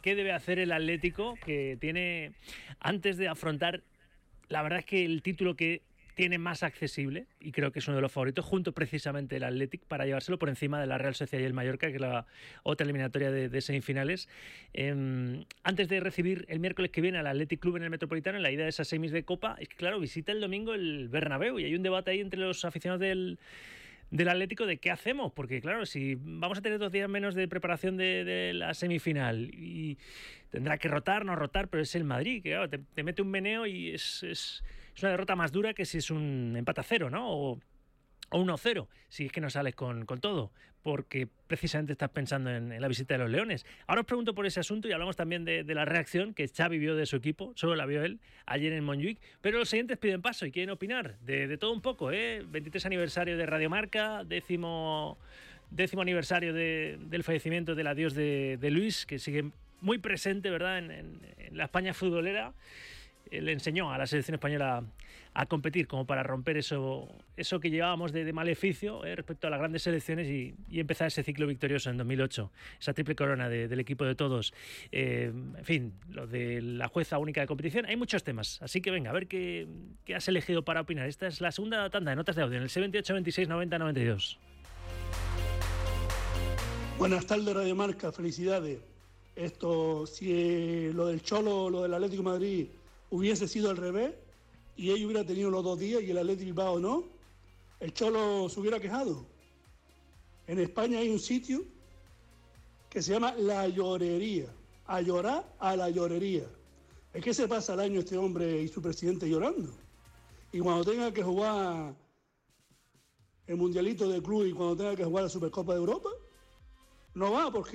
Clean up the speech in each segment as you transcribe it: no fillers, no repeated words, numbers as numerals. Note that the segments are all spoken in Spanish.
qué debe hacer el Atlético, que tiene, antes de afrontar, la verdad es que el título que tiene más accesible, y creo que es uno de los favoritos, junto precisamente el Athletic, para llevárselo por encima de la Real Sociedad y el Mallorca, que es la otra eliminatoria de semifinales. Antes de recibir el miércoles que viene al Athletic Club en el Metropolitano, en la ida de esas semis de Copa, es que claro, visita el domingo el Bernabéu, y hay un debate ahí entre los aficionados del Atlético de qué hacemos, porque claro, si vamos a tener 2 días menos de preparación de la semifinal y tendrá que rotar, no rotar, pero es el Madrid, que claro, te mete un meneo y es una derrota más dura que si es un empate a 0, ¿no? O 1-0, si es que no sales con todo, porque precisamente estás pensando en la visita de los Leones. Ahora os pregunto por ese asunto y hablamos también de la reacción que Xavi vio de su equipo, solo la vio él ayer en Montjuic, pero los siguientes piden paso y quieren opinar de todo un poco, 23 aniversario de Radio Marca, décimo aniversario del fallecimiento del adiós de Luis, que sigue muy presente, ¿verdad?, en la España futbolera. Le enseñó a la selección española a competir como para romper eso que llevábamos de maleficio respecto a las grandes selecciones y empezar ese ciclo victorioso en 2008, esa triple corona del equipo de todos. En fin, lo de la jueza única de competición, hay muchos temas, así que venga, a ver qué has elegido para opinar. Esta es la segunda tanda de notas de audio en el 78 26 90 92. Buenas tardes, Radio Marca, felicidades. Si lo del Cholo, lo del Atlético de Madrid hubiese sido al revés y ellos hubieran tenido los 2 días y el Atlético Bilbao no, el Cholo se hubiera quejado. En España hay un sitio que se llama La Llorería, a llorar a la llorería. Es que se pasa el año este hombre y su presidente llorando, y cuando tenga que jugar el Mundialito de Club y cuando tenga que jugar la Supercopa de Europa no va por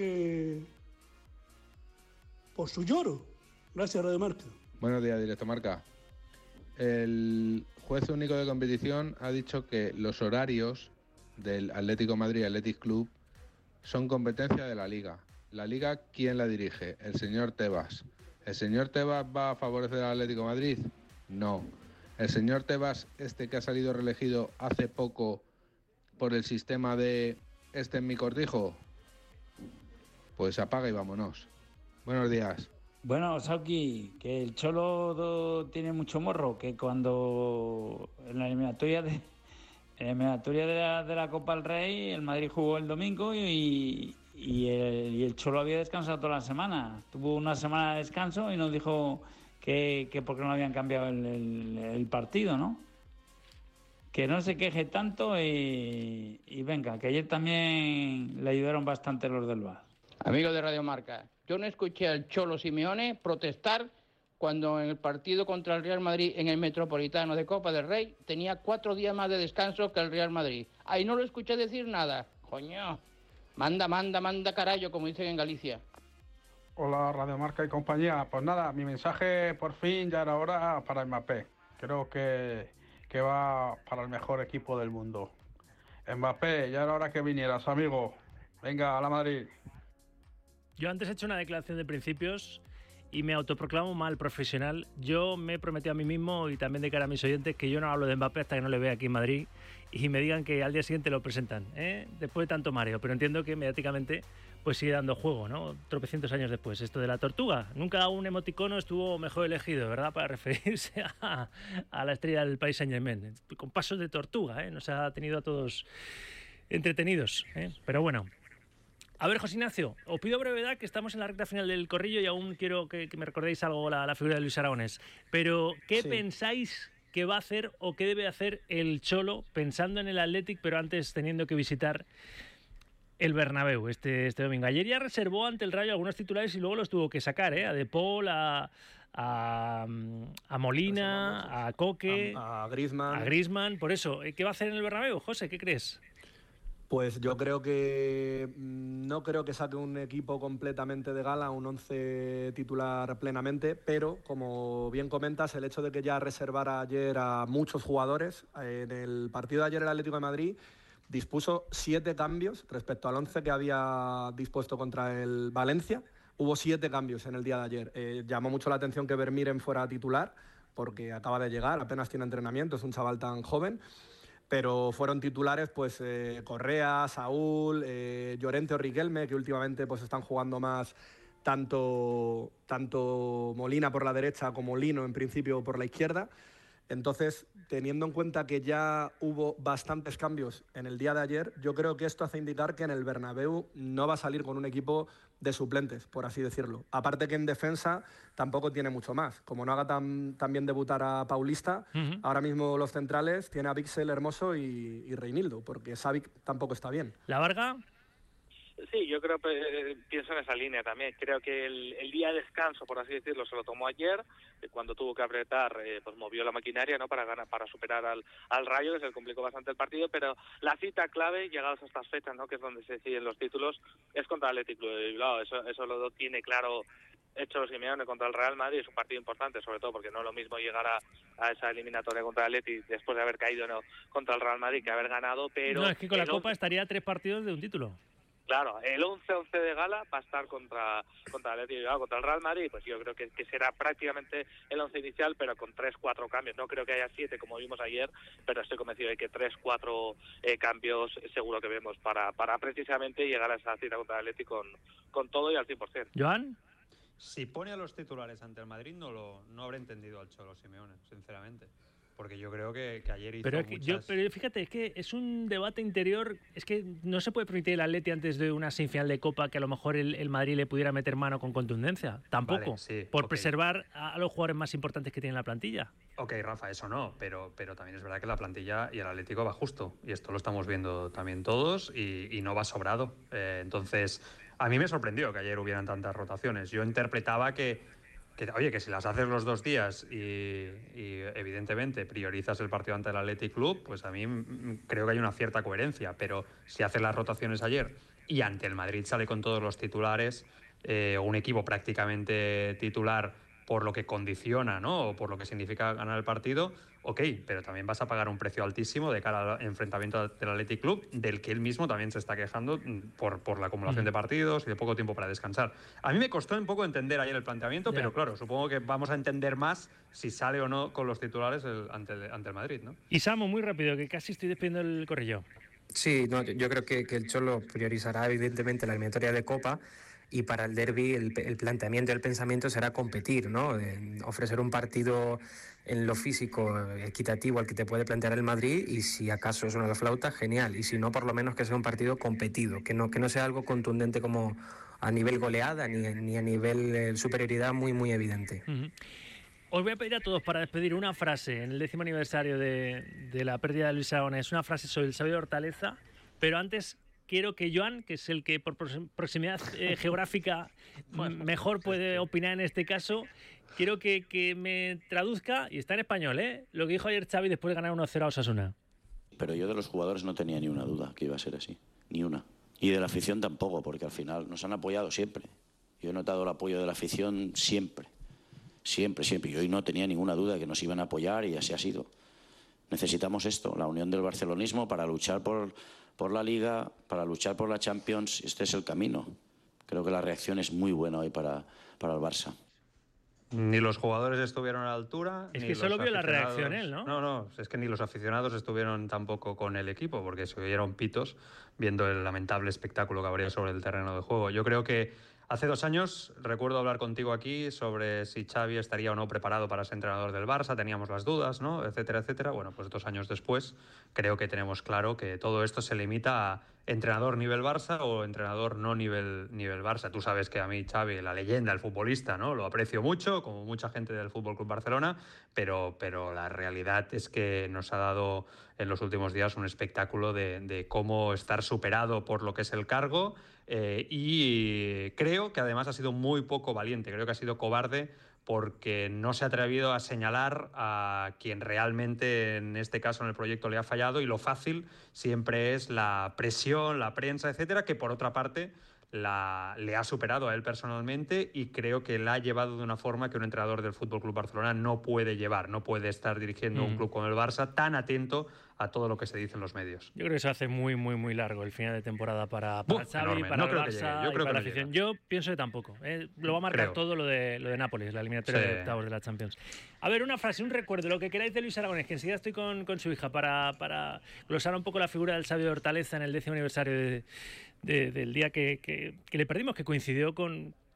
su lloro. Gracias, Radio Marca. Buenos días, Directo Marca. El juez único de competición ha dicho que los horarios del Atlético de Madrid y Athletic Club son competencia de la Liga. ¿La Liga quién la dirige? El señor Tebas. ¿El señor Tebas va a favorecer al Atlético de Madrid? No. ¿El señor Tebas, que ha salido reelegido hace poco por el sistema de este en mi cortijo? Pues apaga y vámonos. Buenos días. Bueno, Sauki, que el Cholo tiene mucho morro, que cuando en la eliminatoria de la Copa del Rey, el Madrid jugó el domingo y el Cholo había descansado toda la semana. Tuvo una semana de descanso y nos dijo que por qué no habían cambiado el partido, ¿no? Que no se queje tanto y venga, que ayer también le ayudaron bastante los del VAR. Amigos de Radio Marca, yo no escuché al Cholo Simeone protestar cuando en el partido contra el Real Madrid en el Metropolitano de Copa del Rey tenía 4 días más de descanso que el Real Madrid. Ahí no lo escuché decir nada. Coño, manda carajo, como dicen en Galicia. Hola, Radio Marca y compañía. Pues nada, mi mensaje por fin ya era hora para Mbappé. Creo que va para el mejor equipo del mundo. Mbappé, ya era hora que vinieras, amigo. Venga, a la Madrid. Yo antes he hecho una declaración de principios y me autoproclamo mal profesional. Yo me he prometido a mí mismo y también de cara a mis oyentes que yo no hablo de Mbappé hasta que no le vea aquí en Madrid y me digan que al día siguiente lo presentan, después de tanto mareo. Pero entiendo que mediáticamente pues sigue dando juego, ¿no? Tropecientos años después. Esto de la tortuga. Nunca un emoticono estuvo mejor elegido, ¿verdad? Para referirse a la estrella del Paris Saint-Germain. Con pasos de tortuga, Nos ha tenido a todos entretenidos, Pero bueno. A ver, José Ignacio, os pido brevedad, que estamos en la recta final del corrillo y aún quiero que me recordéis algo la figura de Luis Aragonés. Pero, ¿qué pensáis que va a hacer o qué debe hacer el Cholo pensando en el Athletic, pero antes teniendo que visitar el Bernabéu este domingo? Ayer ya reservó ante el Rayo algunos titulares y luego los tuvo que sacar, a De Paul, a Molina, a Coque, a Griezmann. A Griezmann. Por eso, ¿qué va a hacer en el Bernabéu, José? ¿Qué crees? Pues yo creo que no creo que saque un equipo completamente de gala, un 11 titular plenamente, pero como bien comentas, el hecho de que ya reservara ayer a muchos jugadores, en el partido de ayer el Atlético de Madrid dispuso 7 cambios respecto al 11 que había dispuesto contra el Valencia. Hubo 7 cambios en el día de ayer. Llamó mucho la atención que Vermiren fuera titular, porque acaba de llegar, apenas tiene entrenamiento, es un chaval tan joven. Pero fueron titulares pues Correa, Saúl, Llorente o Riquelme, que últimamente pues están jugando más tanto Molina por la derecha como Lino en principio por la izquierda. Entonces, teniendo en cuenta que ya hubo bastantes cambios en el día de ayer, yo creo que esto hace indicar que en el Bernabéu no va a salir con un equipo de suplentes, por así decirlo. Aparte que en defensa tampoco tiene mucho más. Como no haga también debutar a Paulista, ahora mismo los centrales tiene a Víxel, Hermoso y Reinildo, porque Savic tampoco está bien. ¿La Varga? Sí, yo creo que pienso en esa línea también. Creo que el día de descanso, por así decirlo, se lo tomó ayer, cuando tuvo que apretar, pues movió la maquinaria, ¿no? Para superar al Rayo, que se le complicó bastante el partido, pero la cita clave, llegados a estas fechas, ¿no? Que es donde se deciden los títulos, es contra el Athletic Club de Bilbao. Eso lo tiene claro hecho Simeone contra el Real Madrid. Es un partido importante, sobre todo porque no es lo mismo llegar a esa eliminatoria contra el Athletic después de haber caído, ¿no?, contra el Real Madrid, que haber ganado, pero... No, es que con la Copa estaría a 3 partidos de un título. Claro, el 11-11 de gala va a estar contra el Real Madrid, pues yo creo que será prácticamente el 11 inicial, pero con 3-4 cambios. No creo que haya 7 como vimos ayer, pero estoy convencido de que 3-4 cambios seguro que vemos para precisamente llegar a esa cita contra el Athletic con todo y al 100%. ¿Joan? Si pone a los titulares ante el Madrid no habré entendido al Cholo Simeone, sinceramente. Porque yo creo que ayer hizo pero fíjate, es que es un debate interior. Es que no se puede permitir el Atleti antes de una semifinal de Copa que a lo mejor el Madrid le pudiera meter mano con contundencia. Tampoco, vale, sí, por preservar a los jugadores más importantes que tiene la plantilla. Ok, Rafa, eso no, pero también es verdad que la plantilla y el Atlético va justo. Y esto lo estamos viendo también todos y no va sobrado. Entonces, a mí me sorprendió que ayer hubieran tantas rotaciones. Yo interpretaba que si las haces los 2 días y evidentemente priorizas el partido ante el Athletic Club, pues a mí creo que hay una cierta coherencia, pero si haces las rotaciones ayer y ante el Madrid sale con todos los titulares, un equipo prácticamente titular por lo que condiciona, ¿no?, o por lo que significa ganar el partido, ok, pero también vas a pagar un precio altísimo de cara al enfrentamiento del Athletic Club, del que él mismo también se está quejando por la acumulación de partidos y de poco tiempo para descansar. A mí me costó un poco entender ayer el planteamiento, pero claro, supongo que vamos a entender más si sale o no con los titulares ante el Madrid, ¿no? Y Samu, muy rápido, que casi estoy despidiendo el corrillo. Sí, no, yo creo que el Cholo priorizará evidentemente la eliminatoria de Copa. Y para el derbi el planteamiento y el pensamiento será competir, ¿no? Ofrecer un partido en lo físico equitativo al que te puede plantear el Madrid, y si acaso suena la flauta, genial. Y si no, por lo menos que sea un partido competido, que no sea algo contundente como a nivel goleada ni a nivel superioridad muy, muy evidente. Os voy a pedir a todos para despedir una frase en el 10º aniversario de la pérdida de Luis Aragonés, una frase sobre el sabio de Hortaleza, pero antes... Quiero que Joan, que es el que por proximidad geográfica mejor puede opinar en este caso, quiero que me traduzca, y está en español, lo que dijo ayer Xavi después de ganar 1-0 a Osasuna. Pero yo de los jugadores no tenía ni una duda que iba a ser así, ni una. Y de la afición tampoco, porque al final nos han apoyado siempre. Yo he notado el apoyo de la afición siempre. Siempre. Y hoy no tenía ninguna duda que nos iban a apoyar y así ha sido. Necesitamos esto, la unión del barcelonismo para luchar por la Liga, para luchar por la Champions. Este es el camino. Creo que la reacción es muy buena hoy para el Barça. Ni los jugadores estuvieron a la altura. Es que solo vio la reacción él, ¿no? No, es que ni los aficionados estuvieron tampoco con el equipo, porque se oyeron pitos viendo el lamentable espectáculo que habría sobre el terreno de juego. Yo creo que hace 2 años recuerdo hablar contigo aquí sobre si Xavi estaría o no preparado para ser entrenador del Barça, teníamos las dudas, ¿no?, etcétera, etcétera. Bueno, pues 2 años después creo que tenemos claro que todo esto se limita a entrenador nivel Barça o entrenador no nivel Barça. Tú sabes que a mí Xavi, la leyenda, el futbolista, ¿no?, lo aprecio mucho, como mucha gente del Fútbol Club Barcelona, pero la realidad es que nos ha dado en los últimos días un espectáculo de cómo estar superado por lo que es el cargo, y creo que además ha sido muy poco valiente, creo que ha sido cobarde, porque no se ha atrevido a señalar a quien realmente en este caso en el proyecto le ha fallado, y lo fácil siempre es la presión, la prensa, etcétera, que por otra parte le ha superado a él personalmente, y creo que la ha llevado de una forma que un entrenador del Fútbol Club Barcelona no puede llevar, no puede estar dirigiendo un club como el Barça tan atento a todo lo que se dice en los medios. Yo creo que se hace muy, muy, muy largo el final de temporada para Xavi, enorme. para No el creo que Barça llegue. Yo y creo para la que no afición. llega. Yo pienso que tampoco. Lo va a marcar todo lo de Nápoles, la eliminatoria de octavos de la Champions. A ver, una frase, un recuerdo, lo que queráis de Luis Aragonés, que enseguida estoy con su hija para glosar un poco la figura del sabio de Hortaleza en el 10º aniversario del día que le perdimos, que coincidió con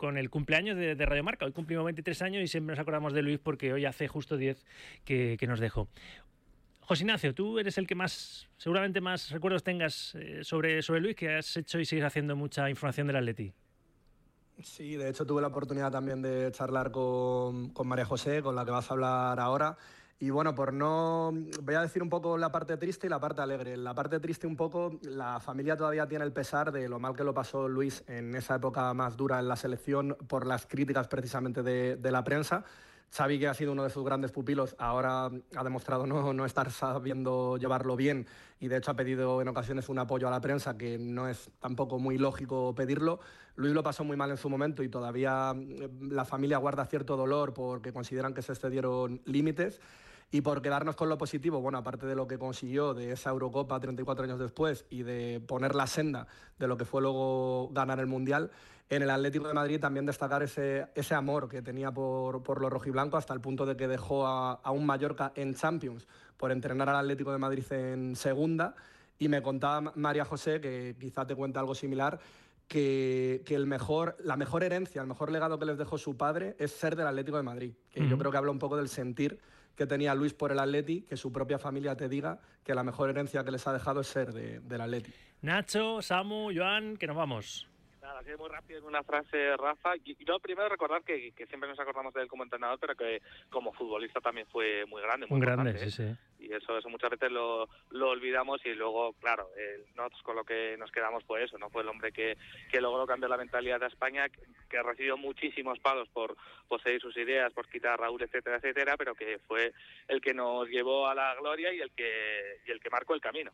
con el cumpleaños de Radio Marca. Hoy cumplimos 23 años y siempre nos acordamos de Luis porque hoy hace justo 10 que nos dejó. José Ignacio, tú eres el que seguramente más recuerdos tengas sobre Luis, que has hecho y sigues haciendo mucha información del Atleti. Sí, de hecho tuve la oportunidad también de charlar con María José, con la que vas a hablar ahora. Y bueno, voy a decir un poco la parte triste y la parte alegre. La parte triste un poco, la familia todavía tiene el pesar de lo mal que lo pasó Luis en esa época más dura en la selección por las críticas precisamente de la prensa. Xavi, que ha sido uno de sus grandes pupilos, ahora ha demostrado no estar sabiendo llevarlo bien y de hecho ha pedido en ocasiones un apoyo a la prensa que no es tampoco muy lógico pedirlo. Luis lo pasó muy mal en su momento y todavía la familia guarda cierto dolor porque consideran que se excedieron límites. Y por quedarnos con lo positivo, bueno, aparte de lo que consiguió de esa Eurocopa 34 años después y de poner la senda de lo que fue luego ganar el Mundial, en el Atlético de Madrid también destacar ese amor que tenía por los rojiblancos hasta el punto de que dejó a un Mallorca en Champions por entrenar al Atlético de Madrid en segunda. Y me contaba María José, que quizá te cuente algo similar, que la mejor herencia, el mejor legado que les dejó su padre es ser del Atlético de Madrid. Que yo creo que habla un poco del sentir que tenía Luis por el Atleti, que su propia familia te diga que la mejor herencia que les ha dejado es ser del Atleti. Nacho, Samu, Joan, que nos vamos. Nada, así muy rápido en una frase, Rafa. Y yo primero recordar que siempre nos acordamos de él como entrenador, pero que como futbolista también fue muy grande. Muy grande, sí. Y eso muchas veces lo olvidamos y luego, claro, nosotros con lo que nos quedamos fue eso, ¿no? Fue el hombre que logró cambiar la mentalidad de España, que recibió muchísimos palos por seguir sus ideas, por quitar a Raúl, etcétera, etcétera, pero que fue el que nos llevó a la gloria y el que marcó el camino.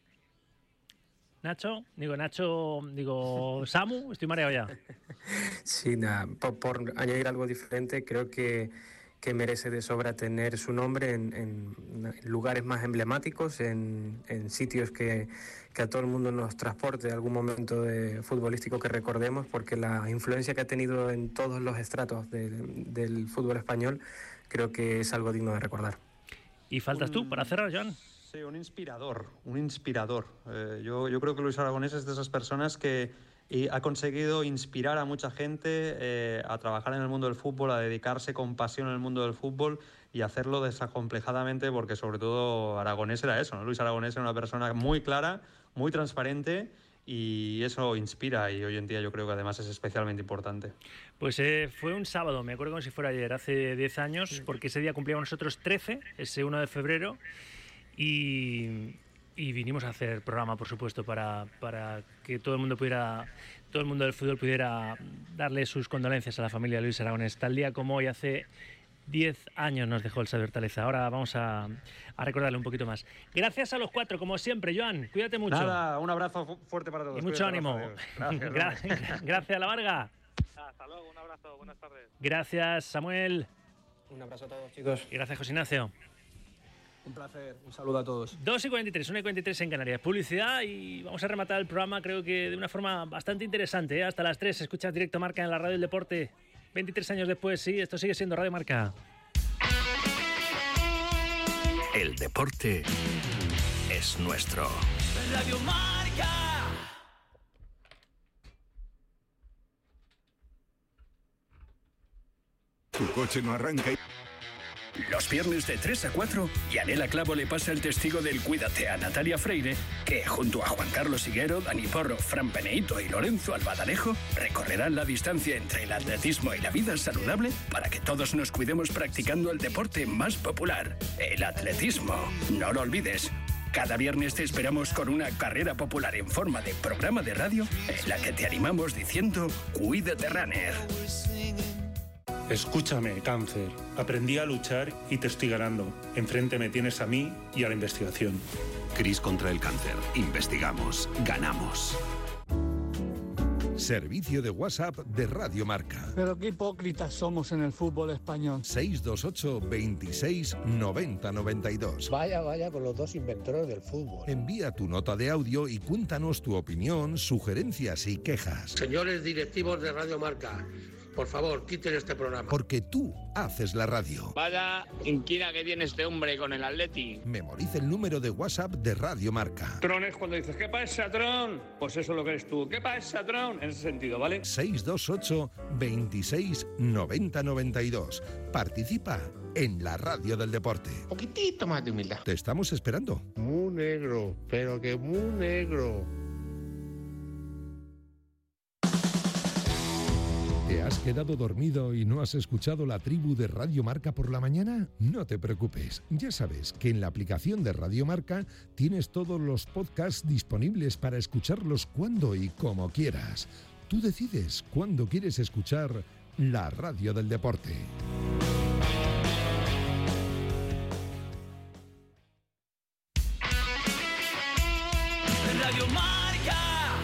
Samu, estoy mareado ya. Sí, nada, por añadir algo diferente, creo que merece de sobra tener su nombre en lugares más emblemáticos, en sitios que a todo el mundo nos transporte a algún momento futbolístico que recordemos, porque la influencia que ha tenido en todos los estratos del fútbol español creo que es algo digno de recordar. ¿Y faltas tú para cerrar, Joan? Sí, un inspirador. Yo creo que Luis Aragonés es de esas personas que ha conseguido inspirar a mucha gente a trabajar en el mundo del fútbol, a dedicarse con pasión en el mundo del fútbol y hacerlo desacomplejadamente, porque sobre todo Aragonés era eso, ¿no? Luis Aragonés era una persona muy clara, muy transparente, y eso inspira, y hoy en día yo creo que además es especialmente importante. Pues fue un sábado, me acuerdo como si fuera ayer, hace 10 años, porque ese día cumplíamos nosotros 13, ese 1 de febrero, y vinimos a hacer programa, por supuesto, para que todo el mundo del fútbol pudiera darle sus condolencias a la familia de Luis Aragonés. Tal día como hoy, hace 10 años nos dejó el Xavi Hortaleza. Ahora vamos a recordarle un poquito más. Gracias a los cuatro, como siempre. Joan, cuídate mucho. Nada, un abrazo fuerte para todos. Y mucho ánimo. Gracias, La Varga. Hasta luego, un abrazo, buenas tardes. Gracias, Samuel. Un abrazo a todos, chicos. Y gracias, José Ignacio. Un placer, un saludo a todos. 2:43, 1:43 en Canarias. Publicidad y vamos a rematar el programa, creo que de una forma bastante interesante, ¿eh? Hasta las 3, escuchas Directo Marca en la Radio del Deporte. 23 años después, sí, esto sigue siendo Radio Marca. El deporte es nuestro. Radio Marca. Tu coche no arranca y... Los viernes de 3 a 4, Yanela Clavo le pasa el testigo del Cuídate a Natalia Freire, que junto a Juan Carlos Higuero, Dani Porro, Fran Peneito y Lorenzo Albadalejo recorrerán la distancia entre el atletismo y la vida saludable para que todos nos cuidemos practicando el deporte más popular, el atletismo. No lo olvides. Cada viernes te esperamos con una carrera popular en forma de programa de radio en la que te animamos diciendo Cuídate Runner. Escúchame, cáncer. Aprendí a luchar y te estoy ganando. Enfrente me tienes a mí y a la investigación. CRIS contra el cáncer. Investigamos. Ganamos. Servicio de WhatsApp de Radio Marca. Pero qué hipócritas somos en el fútbol español. 628 26 90 92. Vaya con los dos inventores del fútbol. Envía tu nota de audio y cuéntanos tu opinión, sugerencias y quejas. Señores directivos de Radio Marca, por favor, quiten este programa. Porque tú haces la radio. Vaya inquina que tiene este hombre con el Atleti. Memoriza el número de WhatsApp de Radio Marca. Tron es cuando dices, ¿qué pasa, Tron? Pues eso es lo que eres tú. ¿Qué pasa, Tron? En ese sentido, ¿vale? 628 26 90 92. Participa en la radio del deporte. Poquitito más de humildad. Te estamos esperando. Muy negro, pero que muy negro. ¿Te has quedado dormido y no has escuchado la tribu de Radio Marca por la mañana? No te preocupes, ya sabes que en la aplicación de Radio Marca tienes todos los podcasts disponibles para escucharlos cuando y como quieras. Tú decides cuándo quieres escuchar la radio del deporte. Radio Marca.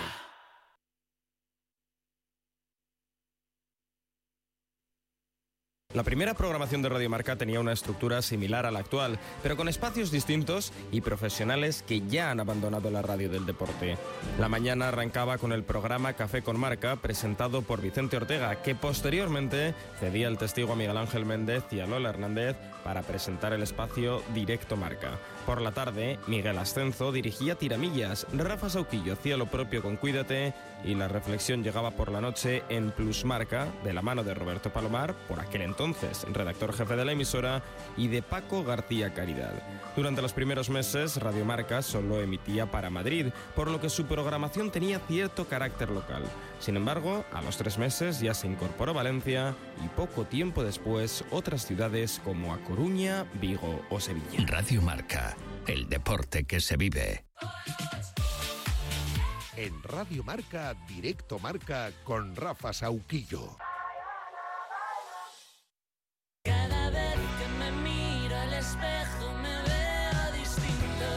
La primera programación de Radio Marca tenía una estructura similar a la actual, pero con espacios distintos y profesionales que ya han abandonado la radio del deporte. La mañana arrancaba con el programa Café con Marca, presentado por Vicente Ortega, que posteriormente cedía el testigo a Miguel Ángel Méndez y a Lola Hernández para presentar el espacio Directo Marca. Por la tarde, Miguel Ascenso dirigía Tiramillas, Rafa Sauquillo hacía lo propio con Cuídate y la reflexión llegaba por la noche en Plus Marca, de la mano de Roberto Palomar, por aquel entonces redactor jefe de la emisora, y de Paco García Caridad. Durante los primeros meses, Radio Marca solo emitía para Madrid, por lo que su programación tenía cierto carácter local. Sin embargo, a los 3 meses ya se incorporó Valencia y poco tiempo después otras ciudades como A Coruña, Vigo o Sevilla. Radio Marca, el deporte que se vive. En Radio Marca, Directo Marca con Rafa Sauquillo. Cada vez que me miro al espejo me veo distinto.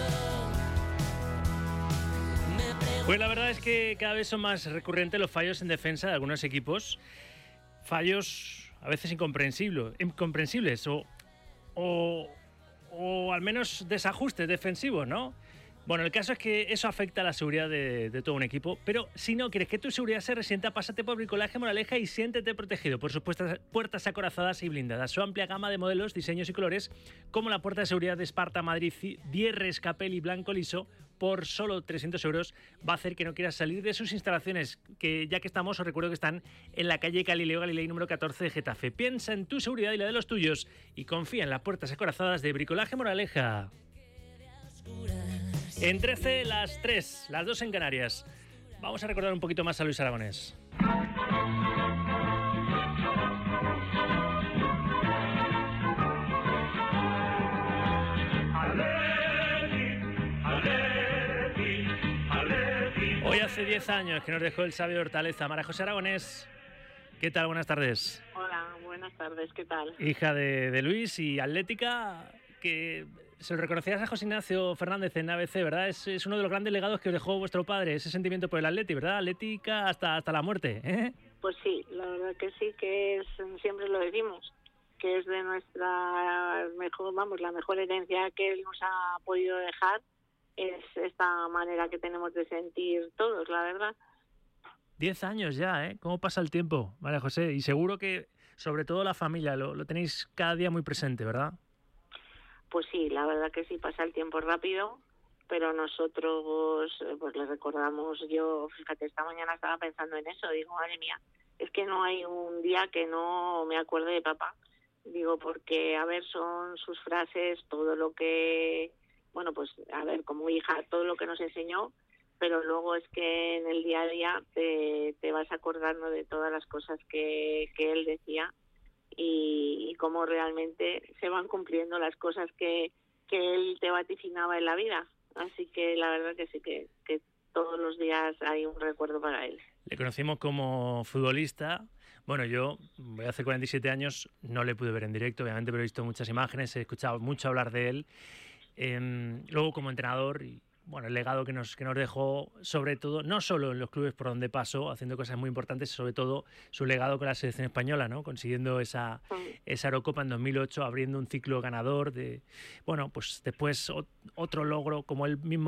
Pues la verdad es que cada vez son más recurrentes los fallos en defensa de algunos equipos. Fallos a veces incomprensibles o al menos desajustes defensivos, ¿no? Bueno, el caso es que eso afecta a la seguridad de todo un equipo, pero si no quieres que tu seguridad se resienta, pásate por Bricolaje Moraleja y siéntete protegido por sus puertas acorazadas y blindadas. Su amplia gama de modelos, diseños y colores, como la puerta de seguridad de Esparta Madrid Vierres Capelli Blanco Liso, por solo 300 euros, va a hacer que no quieras salir de sus instalaciones, que ya que estamos, os recuerdo que están en la calle Galileo Galilei número 14 de Getafe. Piensa en tu seguridad y la de los tuyos y confía en las puertas acorazadas de Bricolaje Moraleja. En 13, las 3, las 2 en Canarias. Vamos a recordar un poquito más a Luis Aragonés. Hoy hace 10 años que nos dejó el sabio de Hortaleza. María José Aragonés, ¿qué tal? Buenas tardes. Hola, buenas tardes, ¿qué tal? Hija de Luis y atlética, que se lo reconocías a José Ignacio Fernández en ABC, ¿verdad? Es uno de los grandes legados que os dejó vuestro padre, ese sentimiento por el Atleti, ¿verdad? Atlética hasta la muerte, ¿eh? Pues sí, la verdad que sí, que siempre lo decimos, que es de nuestra mejor, la mejor herencia que él nos ha podido dejar, es esta manera que tenemos de sentir todos, la verdad. 10 años ya, ¿eh? ¿Cómo pasa el tiempo, María José? Y seguro que, sobre todo la familia, lo tenéis cada día muy presente, ¿verdad? Pues sí, la verdad que sí, pasa el tiempo rápido, pero nosotros pues le recordamos. Yo, fíjate, esta mañana estaba pensando en eso, digo, madre mía, es que no hay un día que no me acuerde de papá. Digo, porque, a ver, son sus frases, todo lo que, bueno, pues, a ver, como hija, todo lo que nos enseñó, pero luego es que en el día a día te vas acordando de todas las cosas que él decía y cómo realmente se van cumpliendo las cosas que él te vaticinaba en la vida. Así que la verdad que sí, que todos los días hay un recuerdo para él. Le conocimos como futbolista. Bueno, yo voy a hacer 47 años, no le pude ver en directo, obviamente, pero he visto muchas imágenes, he escuchado mucho hablar de él. Luego como entrenador, y bueno, el legado que nos dejó, sobre todo, no solo en los clubes por donde pasó, haciendo cosas muy importantes, sobre todo su legado con la selección española, ¿no? Consiguiendo esa Eurocopa en 2008, abriendo un ciclo ganador de, bueno, pues después otro logro, como él mismo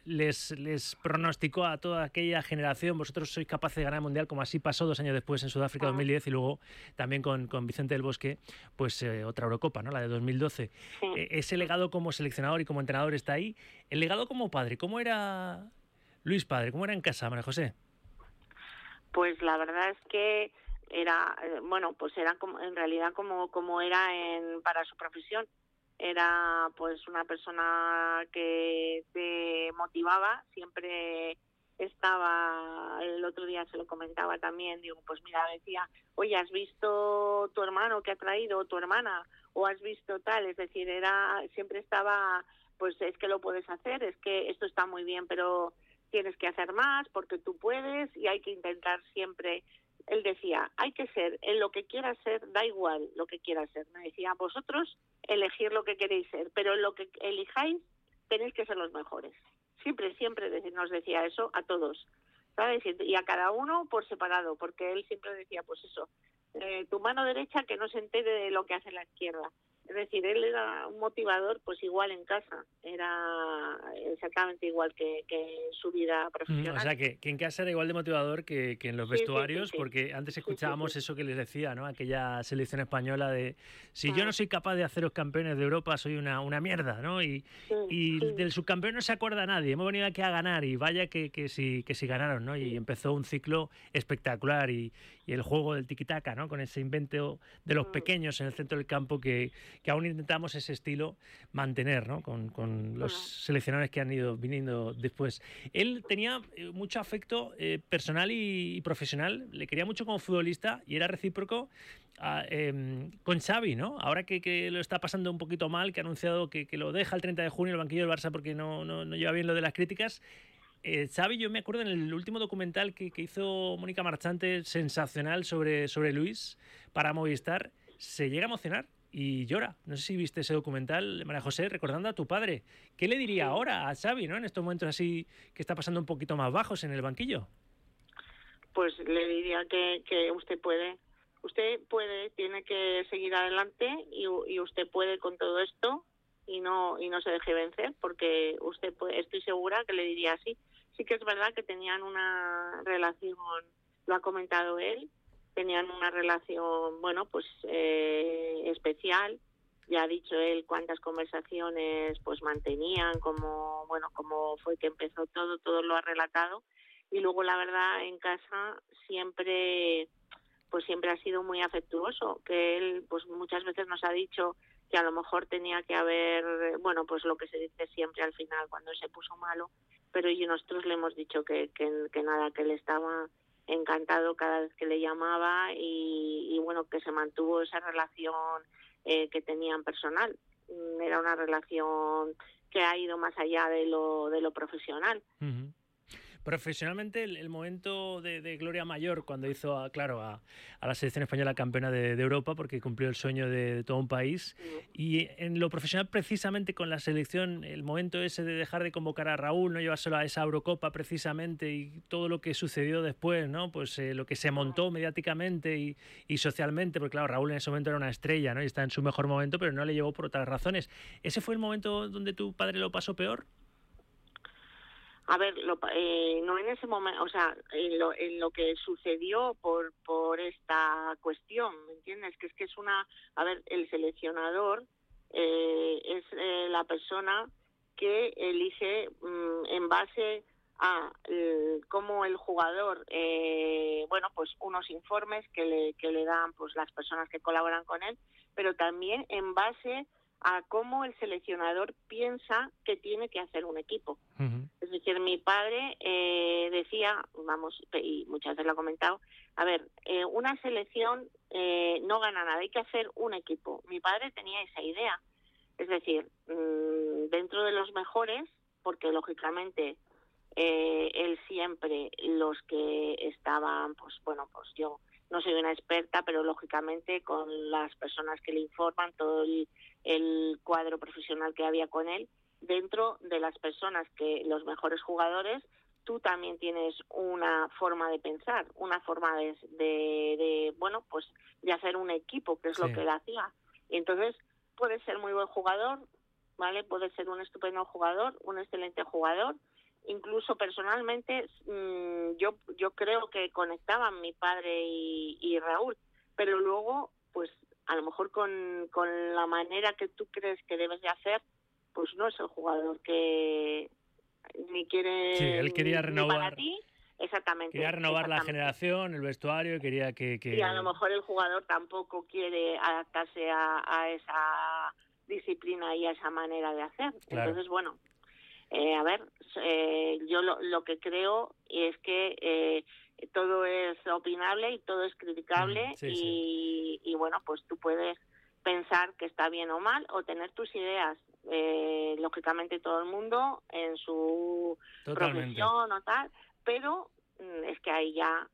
les pronosticó a toda aquella generación: vosotros sois capaces de ganar el Mundial, como así pasó 2 años después en Sudáfrica 2010, y luego también con Vicente del Bosque, pues otra Eurocopa, ¿no? La de 2012. Sí. Ese legado como seleccionador y como entrenador está ahí. El legado como padre, ¿cómo era Luis padre? ¿Cómo era en casa, María José? Pues la verdad es que era, pues era como, en realidad como era para su profesión. Era pues una persona que te motivaba, siempre estaba, el otro día se lo comentaba también, digo, pues mira, decía, oye, ¿has visto tu hermano que ha traído, o tu hermana, o has visto tal? Es decir, siempre estaba, pues es que lo puedes hacer, es que esto está muy bien, pero tienes que hacer más porque tú puedes y hay que intentar siempre. Él decía, hay que ser en lo que quieras ser, da igual lo que quieras ser. Me decía, vosotros elegir lo que queréis ser, pero en lo que elijáis tenéis que ser los mejores. Siempre nos decía eso a todos, ¿sabes? Y a cada uno por separado, porque él siempre decía, pues eso, tu mano derecha que no se entere de lo que hace la izquierda. Es decir, él era un motivador, pues igual en casa, era exactamente igual que en su vida profesional. O sea, que en casa era igual de motivador que en los vestuarios, sí. Porque antes escuchábamos eso que les decía, ¿no? Aquella selección española de, si yo no soy capaz de haceros campeones de Europa, soy una mierda, ¿no? Y del subcampeón no se acuerda nadie, hemos venido aquí a ganar, y vaya que sí ganaron, ¿no? Y empezó un ciclo espectacular, y el juego del tiquitaca, ¿no? Con ese invento de los pequeños en el centro del campo que aún intentamos ese estilo mantener, ¿no? Con los seleccionadores que han ido viniendo después. Él tenía mucho afecto personal y profesional, le quería mucho como futbolista y era recíproco con Xavi, ¿no? Ahora que lo está pasando un poquito mal, que ha anunciado que lo deja el 30 de junio el banquillo del Barça porque no lleva bien lo de las críticas. Xavi, yo me acuerdo en el último documental que hizo Mónica Marchante, sensacional, sobre Luis para Movistar, se llega a emocionar y llora. No sé si viste ese documental, María José, recordando a tu padre. ¿Qué le diría ahora a Xavi, ¿no? En estos momentos así que está pasando un poquito más bajos en el banquillo. Pues le diría que usted puede, tiene que seguir adelante y usted puede con todo esto y no se deje vencer, porque usted puede, estoy segura que le diría así. Sí que es verdad que tenían una relación, lo ha comentado él, tenían una relación, especial. Ya ha dicho él cuántas conversaciones pues mantenían, cómo fue que empezó todo lo ha relatado. Y luego la verdad en casa siempre ha sido muy afectuoso, que él pues muchas veces nos ha dicho que a lo mejor tenía que haber, lo que se dice siempre al final cuando él se puso malo, pero nosotros le hemos dicho que nada, que él estaba encantado cada vez que le llamaba y que se mantuvo esa relación que tenían personal. Era una relación que ha ido más allá de lo profesional. Uh-huh. Profesionalmente, el momento de gloria mayor cuando hizo a la selección española campeona de Europa, porque cumplió el sueño de todo un país. Y en lo profesional, precisamente con la selección, el momento ese de dejar de convocar a Raúl, no llevárselo a esa Eurocopa precisamente, y todo lo que sucedió después, ¿no? Pues lo que se montó mediáticamente y socialmente, porque claro, Raúl en ese momento era una estrella, ¿no? Y está en su mejor momento, pero no le llevó por otras razones. ¿Ese fue el momento donde tu padre lo pasó peor? A ver, no en ese momento, o sea, en lo que sucedió por esta cuestión, ¿me entiendes? Que es una, el seleccionador es la persona que elige en base a cómo el jugador, unos informes que le dan pues las personas que colaboran con él, pero también en base a cómo el seleccionador piensa que tiene que hacer un equipo. Uh-huh. Es decir, mi padre decía, y muchas veces lo ha comentado, una selección no gana nada, hay que hacer un equipo. Mi padre tenía esa idea. Es decir, dentro de los mejores, porque lógicamente él siempre, los que estaban, yo no soy una experta, pero lógicamente con las personas que le informan, todo el cuadro profesional que había con él, dentro de las personas que los mejores jugadores, tú también tienes una forma de pensar, una forma de hacer un equipo, que es lo que él hacía. Y entonces puedes ser muy buen jugador, ¿vale? Puedes ser un estupendo jugador, un excelente jugador, incluso personalmente, yo creo que conectaban mi padre y Raúl, pero luego, pues a lo mejor con la manera que tú crees que debes de hacer, pues no es el jugador que ni quiere... Sí, él quería ni renovar. para ti. Exactamente. Quería renovar la generación, el vestuario, quería que... Y a lo mejor el jugador tampoco quiere adaptarse a esa disciplina y a esa manera de hacer. Claro. Entonces, bueno, a ver, yo lo que creo es que todo es opinable y todo es criticable y bueno, pues tú puedes pensar que está bien o mal o tener tus ideas. Lógicamente todo el mundo en su profesión o tal, pero es que ahí ya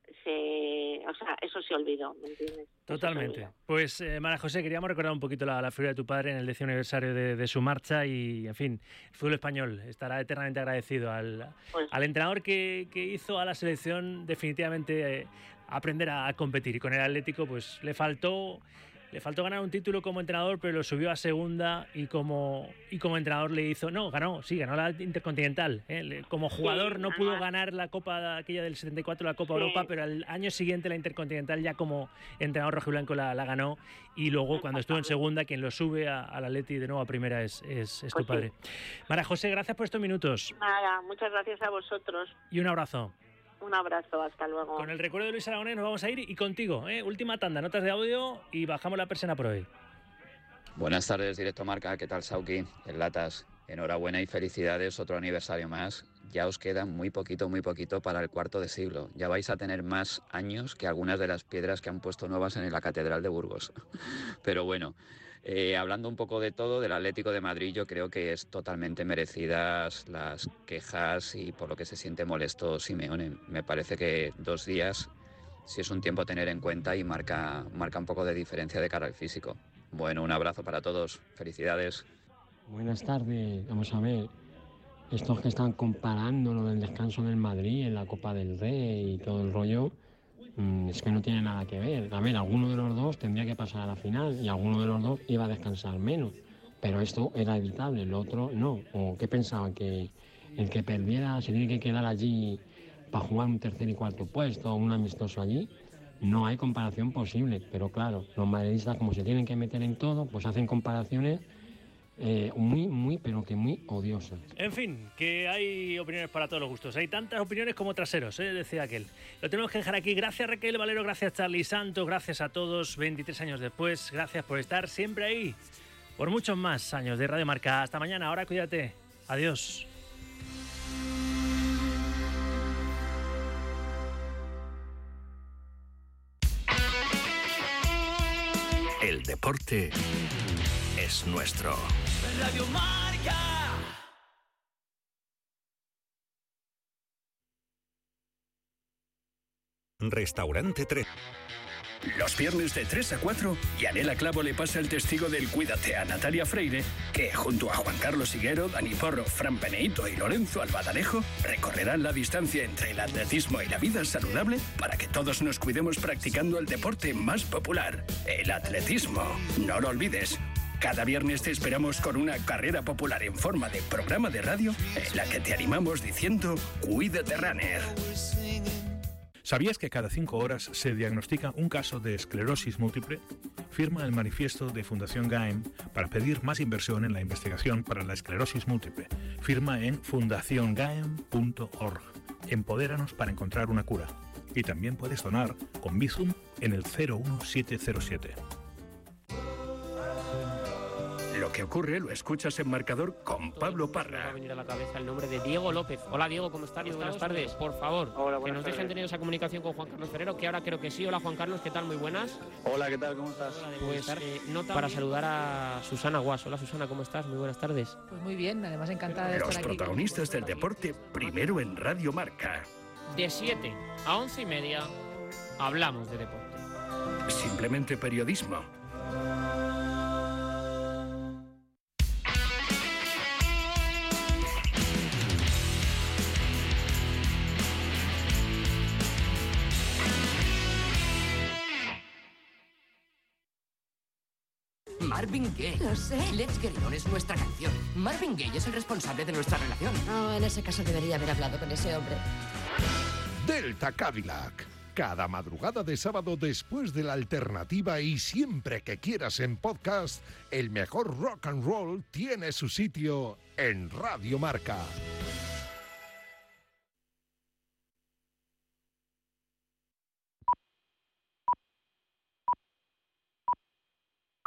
eso se olvidó, ¿me entiendes? Totalmente. Pues María José, queríamos recordar un poquito la figura de tu padre en el 10º aniversario de su marcha y, en fin, el fútbol español estará eternamente agradecido al entrenador que hizo a la selección definitivamente aprender a competir, y con el Atlético pues le faltó ganar un título como entrenador, pero lo subió a segunda y como entrenador le hizo... ganó la Intercontinental. Como jugador no pudo ganar la Copa aquella del 74, la Copa Europa, pero al año siguiente la Intercontinental ya como entrenador rojiblanco la ganó, y luego cuando estuvo en segunda, quien lo sube al Atleti de nuevo a primera es tu padre. María José, gracias por estos minutos. Nada, muchas gracias a vosotros. Y un abrazo. Un abrazo, hasta luego. Con el recuerdo de Luis Aragonés nos vamos a ir, y contigo, última tanda, notas de audio y bajamos la persiana por hoy. Buenas tardes, Directo Marca, ¿qué tal, Sauki? En Latas, enhorabuena y felicidades, otro aniversario más. Ya os queda muy poquito para el cuarto de siglo. Ya vais a tener más años que algunas de las piedras que han puesto nuevas en la Catedral de Burgos. Pero bueno, hablando un poco de todo, del Atlético de Madrid, yo creo que es totalmente merecidas las quejas y por lo que se siente molesto Simeone. Me parece que 2 días sí es un tiempo a tener en cuenta y marca un poco de diferencia de cara al físico. Bueno, un abrazo para todos, felicidades. Buenas tardes, vamos a ver, estos que están comparando lo del descanso del Madrid en la Copa del Rey y todo el rollo, es que no tiene nada que ver. A ver, alguno de los dos tendría que pasar a la final y alguno de los dos iba a descansar menos, pero esto era evitable, el otro no. ¿O qué pensaban? ¿Que el que perdiera se tiene que quedar allí para jugar un tercer y cuarto puesto o un amistoso allí? No hay comparación posible, pero claro, los madridistas, como se tienen que meter en todo, pues hacen comparaciones pero que muy odiosas. En fin, que hay opiniones para todos los gustos. Hay tantas opiniones como traseros, decía aquel. Lo tenemos que dejar aquí. Gracias, Raquel Valero, gracias, Charly Santos, gracias a todos, 23 años después. Gracias por estar siempre ahí, por muchos más años de Radio Marca. Hasta mañana, ahora cuídate. Adiós. El deporte es nuestro. Radio Marca. Restaurante 3. Los viernes de 3 a 4, Yanela Clavo le pasa el testigo del Cuídate a Natalia Freire, que junto a Juan Carlos Higuero, Dani Porro, Fran Peneito y Lorenzo Albadalejo recorrerán la distancia entre el atletismo y la vida saludable para que todos nos cuidemos practicando el deporte más popular, el atletismo. No lo olvides. Cada viernes te esperamos con una carrera popular en forma de programa de radio en la que te animamos diciendo Cuídate Runner. ¿Sabías que cada 5 horas se diagnostica un caso de esclerosis múltiple? Firma el manifiesto de Fundación GAEM para pedir más inversión en la investigación para la esclerosis múltiple. Firma en fundaciongaem.org. Empodéranos para encontrar una cura. Y también puedes donar con Bizum en el 01707. Lo que ocurre lo escuchas en Marcador con Pablo Parra. Me ha venido a la cabeza el nombre de Diego López. Hola Diego, ¿cómo estás? Buenas tardes. Por favor, que nos dejen tener esa comunicación con Juan Carlos Ferrero, que ahora creo que sí. Hola Juan Carlos, ¿qué tal? Muy buenas. Hola, ¿qué tal? ¿Cómo estás? Pues nota para saludar a Susana Guas. Hola Susana, ¿cómo estás? Muy buenas tardes. Pues muy bien, además encantada de Los estar aquí. Los protagonistas del deporte, primero en Radio Marca. De 7 a 11:30 hablamos de deporte. Simplemente periodismo. Marvin Gaye. Lo sé. Let's Get It On es nuestra canción. Marvin Gaye es el responsable de nuestra relación. Oh, en ese caso debería haber hablado con ese hombre. Delta Cadillac. Cada madrugada de sábado después de la alternativa y siempre que quieras en podcast, el mejor rock and roll tiene su sitio en Radio Marca.